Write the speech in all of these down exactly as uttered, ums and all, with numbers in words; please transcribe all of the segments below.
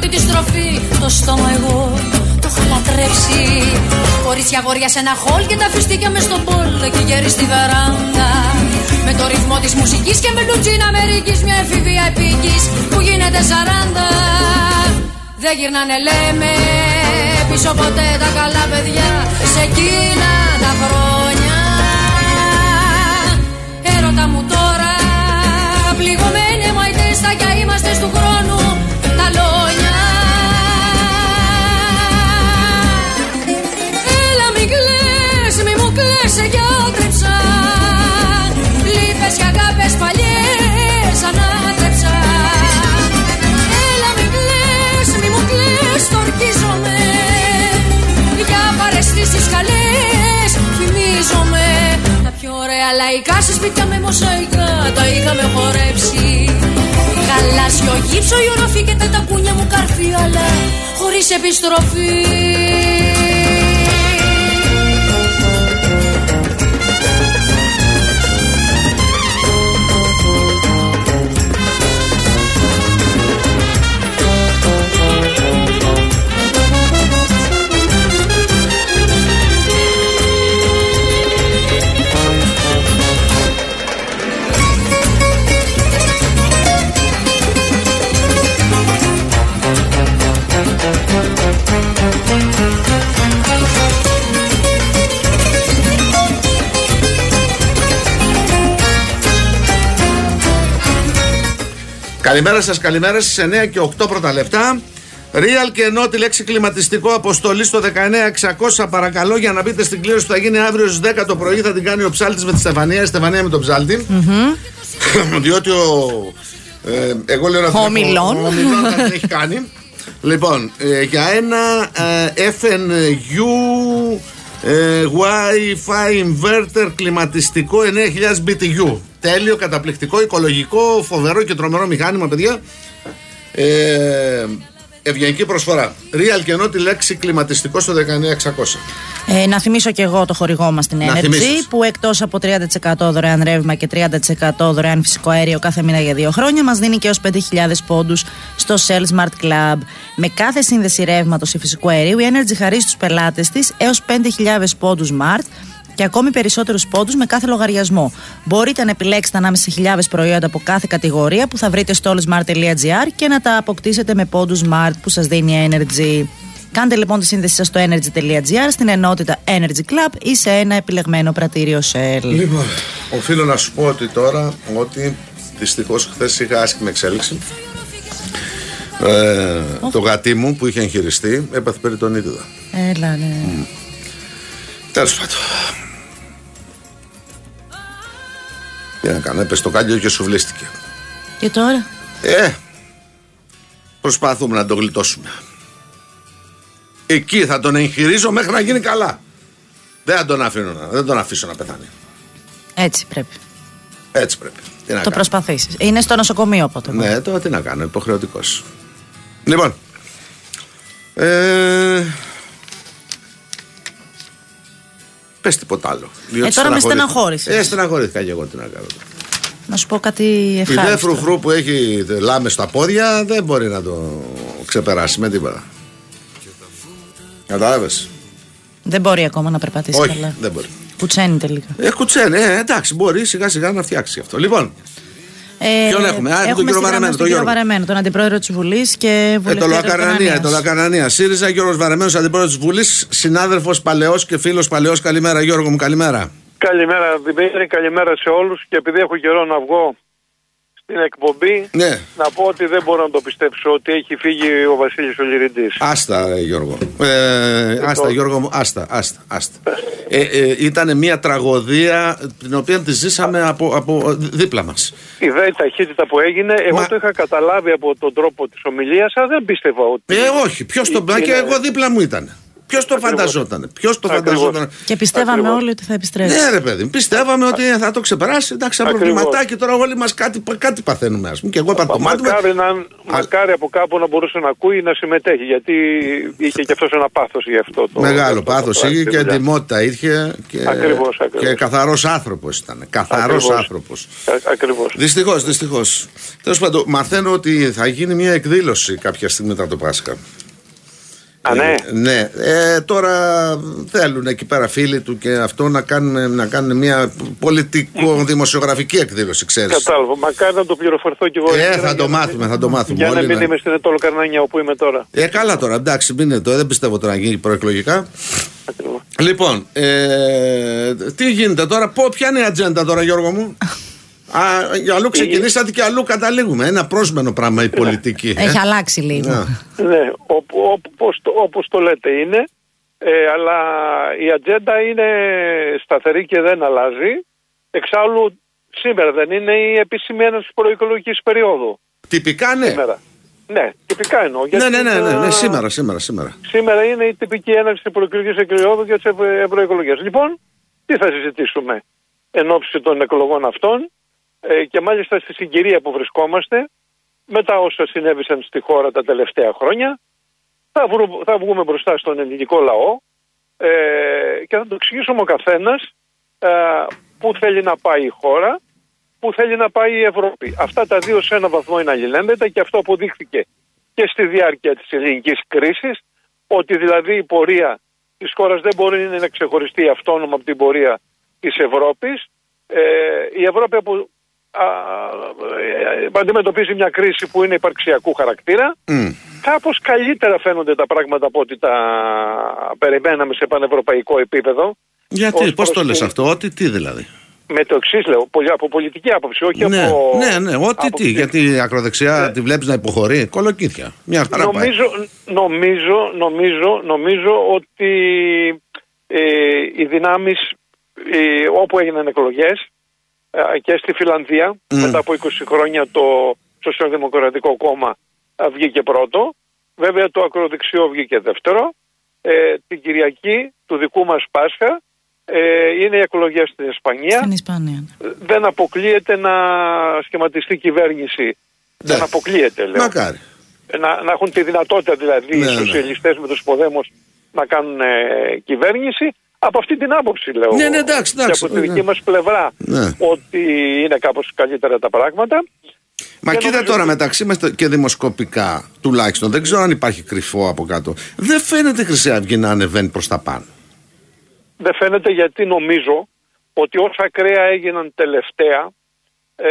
πρώτη τη στροφή. Το στόμα εγώ το είχα λατρέψει. Κορίτσια αγόρια σε ένα χολ και τα φιστίκια μες στον πόλ. Και γέρι στη βεράντα. Με το ρυθμό της μουσικής και με λουτζίνα Αμερικής. Μια εφηβεία επίκης που γίνεται σαράντα. Δεν γυρνάνε λέμε πίσω ποτέ τα καλά παιδιά. Σε εκείνα τα χρόνια. Έρωτα μου τώρα πληγωμένοι μαϊτές τα κι είμαστε του χρόνου τα λόνια. Έλα μη κλαις, μη μου κλαις, σε γιάτρεψα. Λύπες και αγάπες παλιές ανάτρεψα. Έλα μη κλαις, μη μου κλαις, στορκίζομαι. Για παρεστήσεις καλές θυμίζομαι. Τα πιο ωραία λαϊκά σε σπίτια με μοσαϊκά τα είχαμε χορέψει. Γαλάζιο γύψο, η οροφή και τα τακούνια μου καρφί, αλλά χωρίς επιστροφή. Καλημέρα σας, καλημέρα στις εννέα και οκτώ πρώτα λεπτά. Real και ενώ τη λέξη κλιματιστικό αποστολή στο δεκαεννέα εξακόσια παρακαλώ για να μπείτε στην κλήρωση που θα γίνει αύριο στις δέκα το πρωί. Θα την κάνει ο Ψάλτης με τη Στεφανία, η Στεφανία με τον Ψάλτη. Mm-hmm. Διότι ο. Ε, εγώ λέω να την Ομιλών. Ο Ομιλών θα την έχει κάνει. Λοιπόν, ε, για ένα ε, εφ εν γιου ε, Wi-Fi inverter κλιματιστικό εννέα χιλιάδες μπι τι γιου. Τέλειο, καταπληκτικό, οικολογικό, φοβερό και τρομερό μηχάνημα, παιδιά. Ε, ευγενική προσφορά. Real και ενώ τη λέξη κλιματιστικό στο δεκαεννέα εξακόσια. Ε, να θυμίσω και εγώ το χορηγό μας την Να Energy, θυμίσεις. που εκτός από τριάντα τοις εκατό δωρεάν ρεύμα και τριάντα τοις εκατό δωρεάν φυσικό αέριο κάθε μήνα για δύο χρόνια, μας δίνει και έως πέντε χιλιάδες πόντους στο Shell Smart Club. Με κάθε σύνδεση ρεύματος ή φυσικού αερίου, η Energy χαρίζει στους πελάτες της έως πέντε χιλιάδες πόντους Smart και ακόμη περισσότερους πόντους με κάθε λογαριασμό. Μπορείτε να επιλέξετε ανάμεσα σε χιλιάδες προϊόντα από κάθε κατηγορία που θα βρείτε στο allsmart τελεία gr και να τα αποκτήσετε με πόντους Smart που σας δίνει η Energy. Κάντε λοιπόν τη σύνδεση σας στο energy τελεία gr, στην ενότητα Energy Club ή σε ένα επιλεγμένο πρατήριο Shell. Λοιπόν, οφείλω να σου πω ότι τώρα ότι δυστυχώς χθες είχα άσχημη εξέλιξη. Ε, το γατί μου που είχε εγχειριστεί έπαθε περιτονίτιδα. Έλα, ναι. Mm. Τέλος πάντων. Τι να κάνω, έπεσε το κάλιο και σουβλίστηκε. Και τώρα? Ε, προσπαθούμε να το γλιτώσουμε. Εκεί θα τον εγχειρίζω μέχρι να γίνει καλά. Δεν θα τον αφήνω, δεν τον αφήσω να πεθάνει. Έτσι πρέπει. Έτσι πρέπει. Τι να το κάνω. προσπαθήσεις. Είναι στο νοσοκομείο οπότε. Ναι, τώρα τι να κάνω, υποχρεωτικός. Λοιπόν. Ε, πες τίποτα άλλο. Ε, τώρα με στεναχώρησες. Ε, στεναχωρήθηκα και εγώ, τι να κάνω. Να σου πω κάτι ευχάριστο. Η δε φρουφρού που έχει λάμες στα πόδια δεν μπορεί να το ξεπεράσει με τίποτα. Κατάλαβες? Δεν μπορεί ακόμα να περπατήσει. Όχι, καλά. δεν μπορεί. Κουτσένει τελικά. Ε, κουτσένει, ε, εντάξει, μπορεί σιγά σιγά να φτιάξει αυτό. Λοιπόν, ε, ποιον έχουμε, α, έχουμε τον κύριο Βαρεμένο, τον Γιώργο. Βαρεμένο, τον αντιπρόεδρο της Βουλής και βουλευτή. Ε, το Λακαρανία, το Λακαρανία. ΣΥΡΙΖΑ, Γιώργος Βαρεμένος, αντιπρόεδρος της Βουλής, συνάδελφος παλαιός και φίλος παλαιός. Καλημέρα, Γιώργο μου, καλημέρα. Καλημέρα, Δημήτρη, καλημέρα σε όλους. Και επειδή έχω καιρό να βγω στην εκπομπή, ναι, να πω ότι δεν μπορώ να το πιστέψω ότι έχει φύγει ο Βασίλης ο Λυρητής. Άστα, ε, Γιώργο. Ε, άστα, Γιώργο μου, άστα, άστα, άστα. Ε, ε, ήταν μια τραγωδία την οποία τη ζήσαμε από, από δίπλα μας. Η δε η ταχύτητα που έγινε, εγώ Μα... το είχα καταλάβει από τον τρόπο της ομιλίας, αλλά δεν πίστευα ότι... Ε, όχι, ποιος το... Είναι... Και εγώ δίπλα μου ήταν. Ποιος το φανταζόταν. Ποιος το φανταζόταν. Και πιστεύαμε Ακριβώς. όλοι ότι θα επιστρέψει. Ναι, ρε παιδί, πιστεύαμε ότι θα το ξεπεράσει. Εντάξει, ένα προβληματάκι τώρα όλοι μας κάτι, κάτι παθαίνουμε. Ας πούμε. Και εγώ πατωμάτω. Μακάρι, να, μακάρι από κάπου να μπορούσε να ακούει ή να συμμετέχει. Γιατί είχε και αυτός ένα πάθος γι' αυτό. Το, Μεγάλο πάθος είχε και εντιμότητα είχε. Και, ακριβώς, ακριβώς. και καθαρός άνθρωπος ήταν. Καθαρός άνθρωπος. Ακριβώς. Δυστυχώς, δυστυχώς. Τέλος πάντων, μαθαίνω ότι θα γίνει μια εκδήλωση κάποια στιγμή μετά το Πάσχα. Α, ναι. Ε, ναι. Ε, τώρα θέλουν εκεί πέρα φίλοι του και αυτό να κάνουν, να κάνουν μια πολιτικο-δημοσιογραφική εκδήλωση, ξέρεις. Κατάλαβα. Μακάρι να το πληροφορθώ κι εγώ. Ε, θα το μάθουμε, θα το μάθουμε. Για να μην να... είμαι στην Ετώλο Καρνάνια όπου είμαι τώρα. Ε, καλά τώρα, εντάξει, μην είναι το, δεν πιστεύω τώρα να γίνει προεκλογικά. Ακριβώς. Λοιπόν, ε, τι γίνεται τώρα, ποια είναι η ατζέντα τώρα, Γιώργο μου? Α, αλλού ξεκινήσατε και αλλού καταλήγουμε. Ένα πρόσμενο πράγμα η πολιτική. Έχει ε? αλλάξει λίγο. Ναι, όπως το, όπως το λέτε είναι, ε, αλλά η ατζέντα είναι σταθερή και δεν αλλάζει. Εξάλλου σήμερα δεν είναι η επίσημη έναρξη προεκλογικής περίοδου. Τυπικά ναι. Σήμερα. Ναι, τυπικά εννοώ. Ναι, ναι, ναι, ναι, ναι, σήμερα, σήμερα, σήμερα. Σήμερα είναι η τυπική έναρξη προεκλογικής περίοδου για τις ευρωεκλογές. Λοιπόν, τι θα συζητήσουμε εν ώψη των εκλογών αυτών? Ε, και μάλιστα στη συγκυρία που βρισκόμαστε, μετά όσα συνέβησαν στη χώρα τα τελευταία χρόνια, θα, βρου, θα βγούμε μπροστά στον ελληνικό λαό ε, και θα το εξηγήσουμε ο καθένας ε, πού θέλει να πάει η χώρα, πού θέλει να πάει η Ευρώπη. Αυτά τα δύο σε ένα βαθμό είναι αλληλένδετα και αυτό αποδείχθηκε και στη διάρκεια της ελληνικής κρίσης, ότι δηλαδή η πορεία της χώρας δεν μπορεί να ξεχωριστεί αυτόνομα από την πορεία της Ευρώπης. Ε, η Ευρώπη από Α, ε, αντιμετωπίζει μια κρίση που είναι υπαρξιακού χαρακτήρα. Mm. Κάπως καλύτερα φαίνονται τα πράγματα από ό,τι τα περιμέναμε σε πανευρωπαϊκό επίπεδο. Γιατί, πώς το λες αυτό, ότι τι δηλαδή? Με το εξής λέω, από πολιτική άποψη, όχι ναι, από... Ναι, ναι, ό,τι τι, γιατί η ακροδεξιά ναι. τη βλέπεις να υποχωρεί, κολοκύθια. Μια χαρά νομίζω, νομίζω, νομίζω, νομίζω ότι ε, οι δυνάμεις ε, όπου έγιναν εκλογές και στη Φιλανδία, mm. μετά από είκοσι χρόνια το Σοσιαλδημοκρατικό Κόμμα βγήκε πρώτο. Βέβαια το ακροδεξιό βγήκε δεύτερο. Ε, την Κυριακή του δικού μας Πάσχα ε, είναι οι εκλογές στην Ισπανία. Στην Ισπανία. Δεν αποκλείεται να σχηματιστεί κυβέρνηση. Ναι. Δεν αποκλείεται, λέω. Μακάρι. Να, να έχουν τη δυνατότητα δηλαδή ναι, οι σοσιαλιστές ναι. με τους υποδέμους να κάνουν ε, κυβέρνηση. Από αυτή την άποψη λέω ναι, ναι, εντάξει, εντάξει, και από τη δική ναι. μας πλευρά ναι. ότι είναι κάπως καλύτερα τα πράγματα. Μα κοίτα νομίζω... τώρα μεταξύ μας και δημοσκοπικά τουλάχιστον, δεν ξέρω αν υπάρχει κρυφό από κάτω, δεν φαίνεται η Χρυσή Αυγή να ανεβαίνει προς τα πάνω. Δεν φαίνεται γιατί νομίζω ότι όσα ακραία έγιναν τελευταία ε,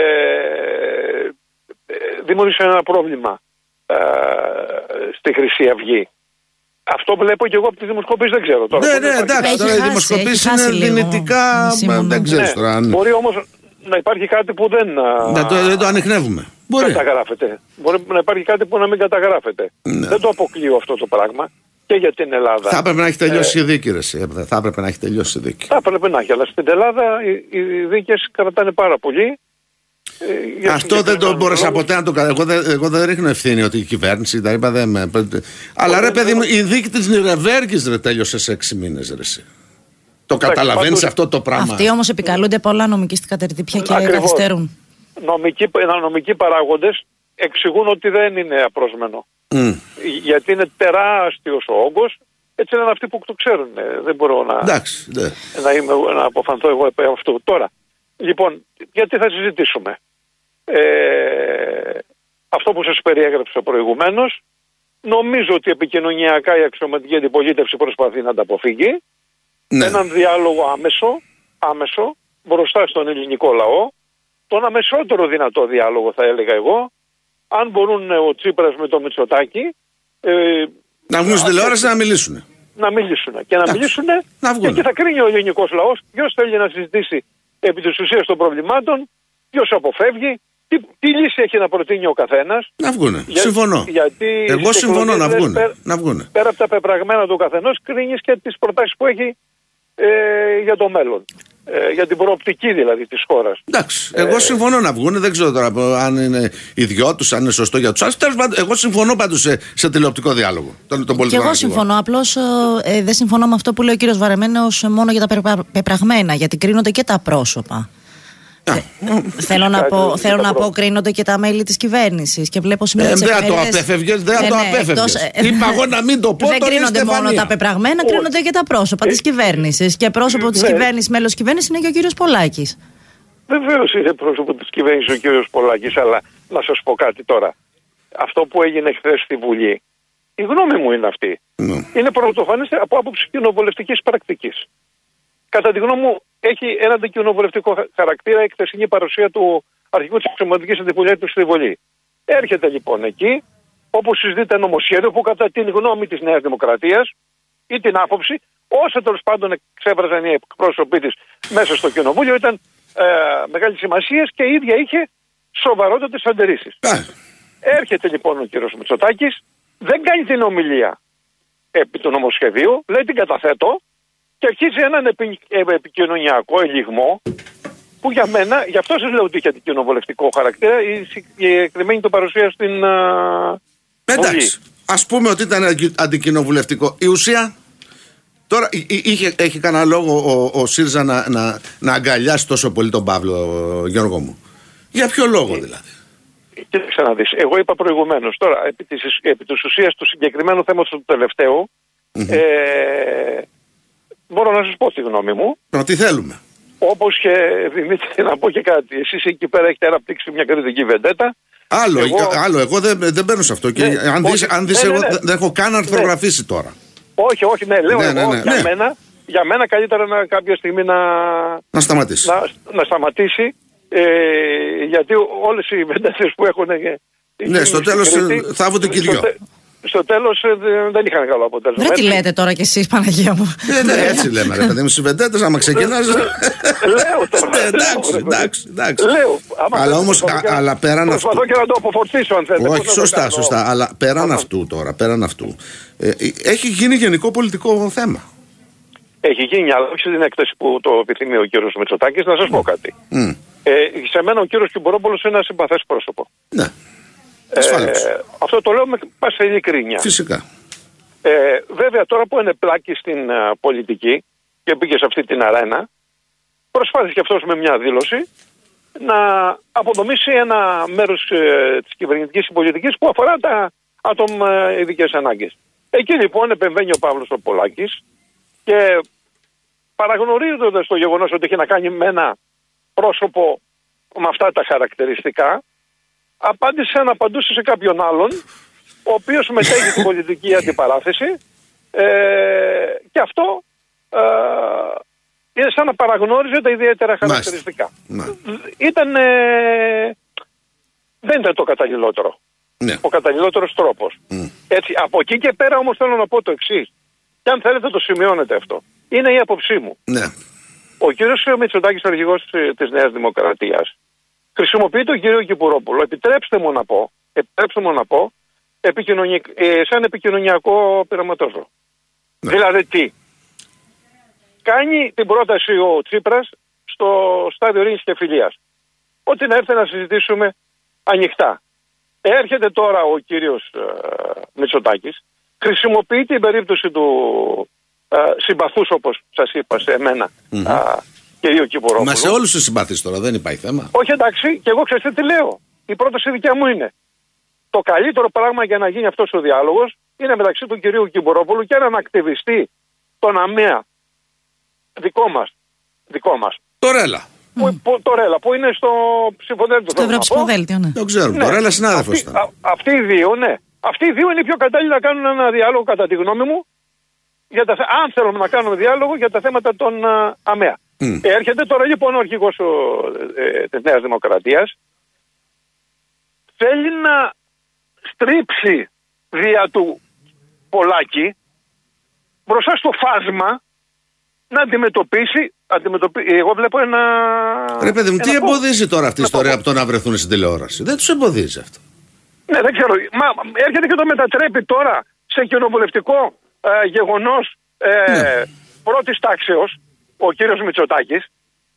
ε, δημιούργησαν ένα πρόβλημα ε, στη Χρυσή Αυγή. Αυτό βλέπω και εγώ από τις δημοσκοπήσεις, δεν ξέρω τώρα. Ναι, ναι, εντάξει, τώρα οι δημοσκοπήσεις είναι δυνητικά, δεν ξέρεις τώρα. Ναι. Μπορεί όμως να υπάρχει κάτι που δεν... Να το, δεν το ανιχνεύουμε. Μπορεί. Καταγράφεται. Μπορεί να υπάρχει κάτι που να μην καταγράφεται. Ναι. Δεν το αποκλείω αυτό το πράγμα και για την Ελλάδα. Θα έπρεπε να έχει τελειώσει ε, η δίκη, ρε. Θα έπρεπε να έχει τελειώσει η δίκη. Θα έπρεπε να έχει, αλλά στην Ελλάδα οι, οι δίκες κρατάνε πάρα πολύ. Ε, αυτό δεν το μπόρεσα ποτέ να το κάνω. Εγώ, εγώ δεν ρίχνω ευθύνη ότι η κυβέρνηση τα είπα δεν με. Αλλά ρε παιδί μου, η δίκη της Νιρεμβέργης ρε τέλειωσε σε έξι μήνες ρε εσύ. Το καταλαβαίνεις αυτό το πράγμα? Αυτοί όμως επικαλούνται πολλά νομικιστικά τερτύπια και καθυστερούν. Νομικοί, νομικοί παράγοντες εξηγούν ότι δεν είναι απρόσμενο. Mm. Γιατί είναι τεράστιος ο όγκος. Έτσι είναι αυτοί που το ξέρουν. Δεν μπορώ να, Εντάξει, ναι. να, είμαι, να αποφανθώ εγώ επί αυτού. Τώρα, λοιπόν, γιατί θα συζητήσουμε. Ε, αυτό που σας περιέγραψα προηγουμένως, νομίζω ότι επικοινωνιακά η αξιωματική αντιπολίτευση προσπαθεί να τα αποφύγει. Ναι. Έναν διάλογο άμεσο, άμεσο, μπροστά στον ελληνικό λαό, τον αμεσότερο δυνατό διάλογο θα έλεγα εγώ, αν μπορούν ο Τσίπρας με το Μητσοτάκη ε, να βγουν στην τηλεόραση να μιλήσουν. Να μιλήσουν και να, να μιλήσουν να και εκεί θα κρίνει ο ελληνικός λαός ποιος θέλει να συζητήσει επί της ουσίας των προβλημάτων, ποιος αποφεύγει, τι, τι λύση έχει να προτείνει ο καθένας. Να βγούνε. Για, συμφωνώ. Γιατί εγώ συμφωνώ να βγούνε. Πέρα, να βγούνε. Πέρα από τα πεπραγμένα του καθενός κρίνεις και τις προτάσεις που έχει ε, για το μέλλον. Ε, για την προοπτική δηλαδή της χώρας. Εντάξει, εγώ συμφωνώ να βγουν, δεν ξέρω τώρα αν είναι ιδιό τους, αν είναι σωστό για τους άλλους. Τέλος πάντων, εγώ συμφωνώ πάντως σε, σε τηλεοπτικό διάλογο. Τον, τον και εγώ συμφωνώ, απλώς ε, δεν συμφωνώ με αυτό που λέει ο κύριος Βαρεμένος μόνο για τα πεπραγμένα, γιατί κρίνονται και τα πρόσωπα. Ε, θέλω να, πω, θέλω να πω, κρίνονται και τα μέλη της κυβέρνησης και βλέπω σήμερα ε, τις δεν το απέφευγες, δεν το απέφευγες. Είπα εγώ να μην το πω. Δεν κρίνονται μόνο τα πεπραγμένα, κρίνονται και τα πρόσωπα της κυβέρνησης. Και πρόσωπο της κυβέρνησης, μέλος της κυβέρνησης είναι και ο κύριος Πολάκης. Βεβαίως είναι πρόσωπο της κυβέρνησης ο κύριος Πολάκης, αλλά να σας πω κάτι τώρα. Αυτό που έγινε χθες στη Βουλή, η γνώμη μου είναι αυτή. Mm. Είναι πρωτοφανές από άποψη κοινοβουλευτικής πρακτικής. Κατά τη γνώμη μου, έχει ένα αντικοινοβουλευτικό χαρακτήρα η χθεσινή παρουσία του αρχηγού της Αξιωματικής Αντιπολίτευσης στη Βουλή. Έρχεται λοιπόν εκεί, όπου συζητείται νομοσχέδιο που κατά την γνώμη της Νέας Δημοκρατίας ή την άποψη, όσο τέλος πάντων εξέφραζαν οι εκπρόσωποι της μέσα στο κοινοβούλιο, ήταν ε, μεγάλη σημασία και η ίδια είχε σοβαρότατες αντιρρήσεις. Έρχεται λοιπόν ο κ. Μητσοτάκης, δεν κάνει την ομιλία επί του νομοσχεδίου, λέει την καταθέτω. Και αρχίζει έναν επι, επικοινωνιακό ελιγμό που για μένα, γι' αυτό σας λέω ότι είχε αντικοινοβουλευτικό χαρακτήρα, η συγκεκριμένη του παρουσία στην uh, εντάξει, ας πούμε ότι ήταν αντικοινοβουλευτικό. Η ουσία, τώρα είχε, έχει κανένα λόγο ο, ο ΣΥΡΙΖΑ να, να, να αγκαλιάσει τόσο πολύ τον Παύλο, Γιώργο μου? Για ποιο λόγο δηλαδή? Κοίταξε να δεις, εγώ είπα προηγουμένως, τώρα επί της, επί της ουσίας του συγκεκριμένου θέματος του τελευταίου, mm-hmm. ε, μπορώ να σας πω τη γνώμη μου. Να τι θέλουμε. Όπως και Δημήτρη, να πω και κάτι. Εσείς εκεί πέρα έχετε αναπτύξει μια κριτική βεντέτα. Άλλο, εγώ, άλλο, εγώ δεν, δεν μπαίνω σε αυτό. Ναι, και αν δεις, αν δεις ναι, εγώ ναι, ναι. δεν έχω καν αρθρογραφήσει ναι. τώρα. Όχι, όχι, ναι, λέω ναι, εγώ, ναι, ναι, για, ναι. Μένα, για μένα καλύτερα να, κάποια στιγμή να, να σταματήσει. Να, να σταματήσει ε, γιατί όλες οι βεντέτες που έχουν. Ναι, στο τέλος θα άβονται και οι δυο. Στο τέλος δεν είχαν καλό αποτέλεσμα. Δεν τι λέτε τώρα κι εσείς, Παναγία μου. Ναι, ναι, έτσι λέμε. Ρε παιδί μου, στις βεντέτες, άμα ξεκινάς. Λέω τώρα. Εντάξει, εντάξει, εντάξει. Λέω. Αλλά όμως, αλλά πέραν αυτού. Προσπαθώ και να το αποφορτήσω, αν θέλετε. Όχι, σωστά, σωστά. Αλλά πέραν αυτού τώρα, πέραν αυτού. Έχει γίνει γενικό πολιτικό θέμα. Έχει γίνει, αλλά όχι στην έκταση που το επιθυμεί ο κύριος Μητσοτάκης. Να σας πω κάτι. Σε μένα ο κύριος Κιμπορόπουλος είναι ένα συμπαθές πρόσωπο. Ναι. Ε, αυτό το λέω με πάσα ειλικρίνεια. Φυσικά. Ε, βέβαια τώρα που είναι πλάκη στην uh, πολιτική και πήγε σε αυτή την αρένα, προσπάθησε και αυτός με μια δήλωση να αποδομήσει ένα μέρος uh, της κυβερνητικής πολιτικής που αφορά τα άτομα uh, ειδικές ανάγκες. Εκεί λοιπόν επεμβαίνει ο Παύλος ο Πολάκης και παραγνωρίζοντας το γεγονός ότι έχει να κάνει με ένα πρόσωπο με αυτά τα χαρακτηριστικά, απάντησε να απαντούσε σε κάποιον άλλον, ο οποίος μετέχει στην πολιτική αντιπαράθεση ε, και αυτό ε, είναι σαν να παραγνώριζε τα ιδιαίτερα χαρακτηριστικά. Μάλιστα. Ήταν, ε, δεν ήταν το καταλληλότερο. Ναι. Ο καταλληλότερος τρόπος. Mm. Έτσι, από εκεί και πέρα όμως θέλω να πω το εξής. Και αν θέλετε το σημειώνετε αυτό. Είναι η άποψή μου. Ναι. Ο κύριος Μητσοτάκης, αρχηγός της Νέας Δημοκρατίας, χρησιμοποιεί τον κύριο Κυπουρόπουλο, επιτρέψτε μου να πω, επιτρέψτε μου να πω, επικοινωνικ... ε, σαν επικοινωνιακό πειραματόζωο. Ναι. Δηλαδή τι? Κάνει την πρόταση ο Τσίπρας στο στάδιο ειρήνης και φιλίας. Ότι να έρθει να συζητήσουμε ανοιχτά. Έρχεται τώρα ο κύριος ε, Μητσοτάκης, χρησιμοποιεί την περίπτωση του ε, συμπαθούς, όπως σας είπα σε εμένα, mm-hmm. ε, κυρίο Κυπουρόπουλο. Μα σε όλους τους συμπαθείς τώρα, δεν υπάρχει θέμα. Όχι, εντάξει, και εγώ ξέρετε τι λέω. Η πρόταση δικιά μου είναι. Το καλύτερο πράγμα για να γίνει αυτός ο διάλογος είναι μεταξύ του κυρίου Κυπουρόπουλου και έναν ακτιβιστή, τον ΑΜΕΑ, δικό μας. Δικό μας. Το Ρέλα. Που, mm. που, το Ρέλα, που είναι στο ψηφοδέλτιο. Στο ευρωψηφοδέλτιο, ναι. Το ξέρουμε. Ναι. Το Ρέλα συνάδελφος ήταν. Αυτοί, αυτοί οι δύο, ναι. Αυτοί οι δύο είναι οι πιο κατάλληλοι να κάνουν ένα διάλογο, κατά τη γνώμη μου, για τα, αν θέλουμε να κάνουμε διάλογο για τα θέματα των uh, ΑΜΕΑ. Mm. Έρχεται τώρα λοιπόν ο αρχηγός ε, της Νέας Δημοκρατίας, θέλει να στρίψει δια του Πολάκη μπροστά στο φάσμα να αντιμετωπίσει, αντιμετωπίσει εγώ βλέπω ένα... Ρε παιδί μου, τι πω, εμποδίζει τώρα αυτή η ιστορία από το να βρεθούν στην τηλεόραση? Δεν τους εμποδίζει αυτό. Ναι, δεν ξέρω. Μα έρχεται και το μετατρέπει τώρα σε κοινοβουλευτικό ε, γεγονός ε, ναι. πρώτης τάξεως ο κύριος Μητσοτάκης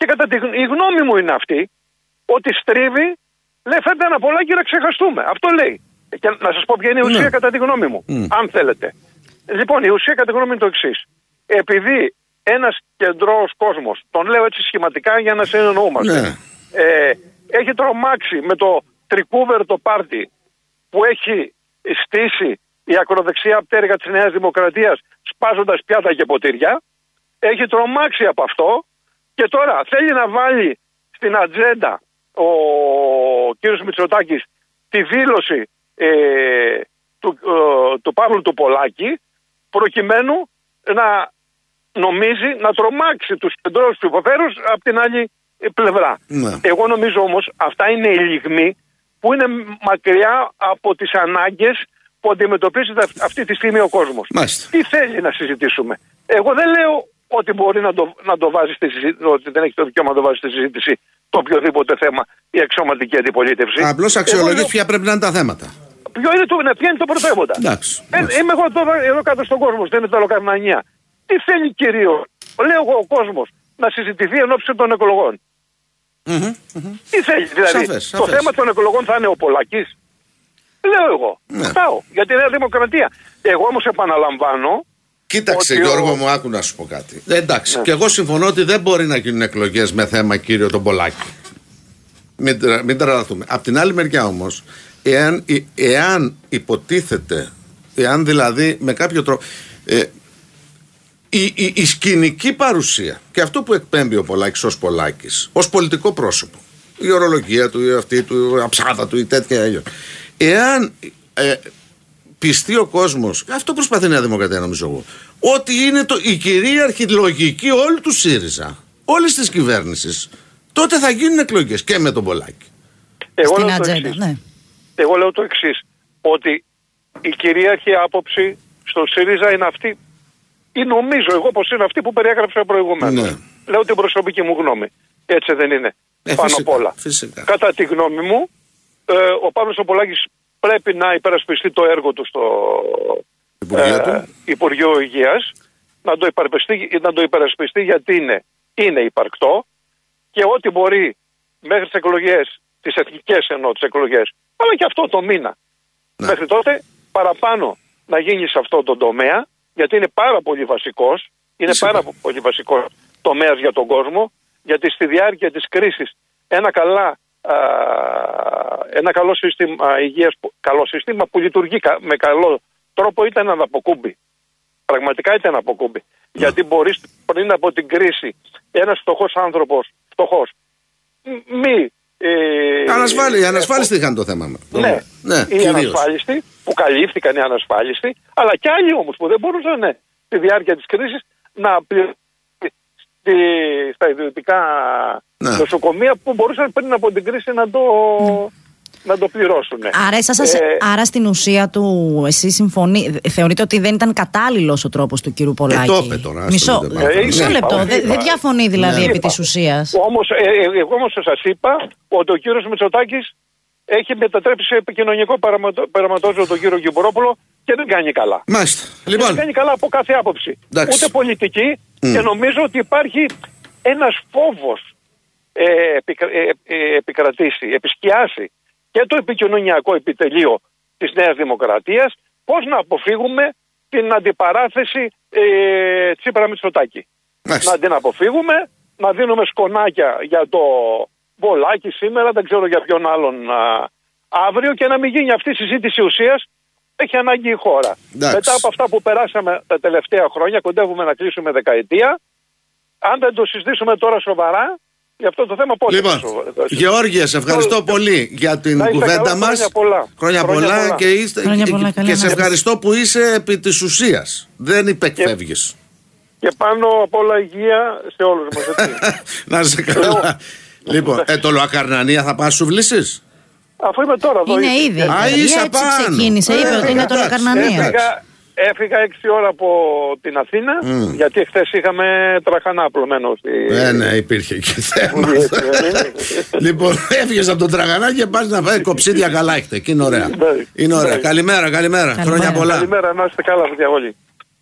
Και κατά τη η γνώμη μου είναι αυτή, ότι στρίβει, λέει φέρτε ένα πολλάκι να ξεχαστούμε. Αυτό λέει. Και να σας πω ποια είναι η ουσία ναι. κατά τη γνώμη μου, mm. αν θέλετε. Λοιπόν, η ουσία κατά τη γνώμη μου είναι το εξής. Επειδή ένας κεντρός κόσμος, τον λέω έτσι σχηματικά για να συνεννοούμαστε, ναι. ε, έχει τρομάξει με το τρικούβερτο πάρτι που έχει στήσει η ακροδεξιά πτέρυγα της Νέας Δημοκρατίας σπάζοντας πιάτα και ποτήρια, έχει τρομάξει από αυτό και τώρα θέλει να βάλει στην ατζέντα ο κύριος Μητσοτάκης τη δήλωση ε, του, ε, του Παύλου του Πολάκη προκειμένου να νομίζει να τρομάξει τους κεντρούς ψηφοφόρους από την άλλη πλευρά. Ναι. Εγώ νομίζω όμως αυτά είναι οι λιγμοί που είναι μακριά από τις ανάγκες που αντιμετωπίζεται αυτή τη στιγμή ο κόσμος. Μάλιστα. Τι θέλει να συζητήσουμε. Εγώ δεν λέω ότι μπορεί να το, να το βάζει στη συζήτηση, ότι δεν έχει το δικαίωμα να το βάζει στη συζήτηση το οποιοδήποτε θέμα η αξιωματική αντιπολίτευση. Απλώς αξιολογεί ποια πρέπει να είναι τα θέματα. Ποιο είναι το, ποια είναι το πρωτεύοντα. Ε, είμαι εγώ εδώ, εδώ κάτω στον κόσμο, δεν είναι το Λοκαρνανία. Τι θέλει κυρίως, λέω εγώ ο κόσμος, να συζητηθεί εν ώψη των εκλογών. Mm-hmm, mm-hmm. Τι θέλει, δηλαδή, σαφές, σαφές. Το θέμα των εκλογών θα είναι ο Πολάκης. Λέω εγώ, ναι. Φτάω, για τη Νέα Δημοκρατία. Εγώ όμως επαναλαμβάνω. Κοίταξε Γιώργο ο... μου, άκου να σου πω κάτι. Ε, εντάξει, ναι. Και εγώ συμφωνώ ότι δεν μπορεί να γίνουν εκλογές με θέμα κύριο τον Πολάκη. Μην, μην τρελαθούμε. Απ' την άλλη μεριά όμως, εάν, εάν υποτίθεται, εάν δηλαδή με κάποιο τρόπο. Ε, Η, η, η σκηνική παρουσία και αυτό που εκπέμπει ο Πολάκης ως Πολάκης, ως πολιτικό πρόσωπο, η ορολογία του, η αυτή του, η αψάδα του, η τέτοια αλλιώς. Εάν ε, πιστεί ο κόσμος, αυτό προσπαθεί η Νέα Δημοκρατία νομίζω εγώ, ότι είναι το, η κυρίαρχη λογική όλου του ΣΥΡΙΖΑ, όλης της κυβέρνησης, τότε θα γίνουν εκλογές και με τον Πολάκη. Εγώ Στην λέω ατζέντα, το ναι. Εγώ λέω το εξής, ότι η κυρίαρχη άποψη στο ΣΥΡΙΖΑ είναι αυτή. Ή νομίζω εγώ πως είναι αυτή που περιέγραψα προηγουμένως. Ναι. Λέω την προσωπική μου γνώμη. Έτσι δεν είναι. Ε, πάνω απ' όλα. Φυσικά. Κατά τη γνώμη μου, ε, ο Παύλος ο Πολάκης πρέπει να υπερασπιστεί το έργο του στο Υπουργείο, ε, του. Υπουργείο Υγείας, να το, να το υπερασπιστεί γιατί είναι, είναι υπαρκτό και ό,τι μπορεί μέχρι τις εκλογές, τις εθνικές εννοώ τις εκλογές, αλλά και αυτό το μήνα. Ναι. Μέχρι τότε παραπάνω να γίνει σε αυτό το τομέα, γιατί είναι πάρα πολύ βασικός, είναι Είσαι πάρα πά. πολύ βασικός τομέας για τον κόσμο, γιατί στη διάρκεια της κρίσης ένα, καλά, α, ένα καλό σύστημα υγείας, καλό σύστημα που λειτουργεί με καλό τρόπο ήταν αναποκούμπη. Πραγματικά ήταν αναποκούμπη. Yeah. Γιατί μπορείς πριν από την κρίση ένας φτωχός άνθρωπος, φτωχός, μη... Ε, Ανασφάλει, οι ανασφάλιστοι είχαν το θέμα. Ναι, ναι, οι ανασφάλιστοι που καλύφθηκαν οι ανασφάλιστοι, αλλά και άλλοι όμως που δεν μπορούσαν ναι, στη διάρκεια της κρίσης να πληρώσουν στα ιδιωτικά ναι. νοσοκομεία που μπορούσαν πριν από την κρίση να το, ναι. να το πληρώσουν. Άρα, εσάς, ε, άρα στην ουσία του εσείς συμφωνεί, θεωρείτε ότι δεν ήταν κατάλληλος ο τρόπος του κύριου Πολάκη. Ε, το είπε τώρα. Μισό, ε, μισό λεπτό, δεν δε διαφωνεί δηλαδή ναι. επί της ουσίας. Όμως, ε, ε, εγώ όμως σας είπα ότι ο κύριος Μητσοτάκης έχει μετατρέψει σε επικοινωνικό παραματόζωο τον κύριο Γεμπορόπουλο και δεν κάνει καλά. Μάλιστα. Λοιπόν. Δεν κάνει καλά από κάθε άποψη. Εντάξει. Ούτε πολιτική mm. και νομίζω ότι υπάρχει ένας φόβος ε, επικρα, ε, ε, επικρατήσει, επισκιάσει και το επικοινωνιακό επιτελείο της Νέας Δημοκρατίας, πώς να αποφύγουμε την αντιπαράθεση ε, Τσίπρα Μητσοτάκη. Να την αποφύγουμε, να δίνουμε σκονάκια για το Πολάκη σήμερα, δεν ξέρω για ποιον άλλον α, αύριο και να μην γίνει αυτή η συζήτηση ουσίας. Έχει ανάγκη η χώρα. Εντάξει. Μετά από αυτά που περάσαμε τα τελευταία χρόνια, κοντεύουμε να κλείσουμε δεκαετία, αν δεν το συζητήσουμε τώρα σοβαρά, για αυτό το θέμα πότε. Λοιπόν, Γεώργια, σε ευχαριστώ το... πολύ για την κουβέντα μας. Χρόνια πολλά. Χρόνια χρόνια πολλά, πολλά. Και, είστε... χρόνια πολλά και, και σε ευχαριστώ που είσαι επί της ουσίας. Δεν υπεκφεύγεις. Και, και πάνω απ' όλα υγεία σε όλους μας. Να σε καλά. Λοιπόν, ε, το Λοακαρνανία θα πας σου βλήσεις. Αφού είμαι τώρα εδώ. Είναι ήδη. Α, είσαι πάνω. Ξεκίνησε, είπε ότι είναι το Λοακαρνανία. Έφυγα έξι ώρα από την Αθήνα, mm. γιατί εχθές είχαμε τραχανά απλωμένο. Στη... Ε, ναι, υπήρχε και θέμα. Λοιπόν, έφυγες από τον τραχανά και πας να φάει κοψίδια καλά έχετε. Και είναι ωραία. Είναι ωραία. Καλημέρα, καλημέρα. Χρόνια πολλά. Καλημέρα, να είστε καλά, παιδιά όλοι.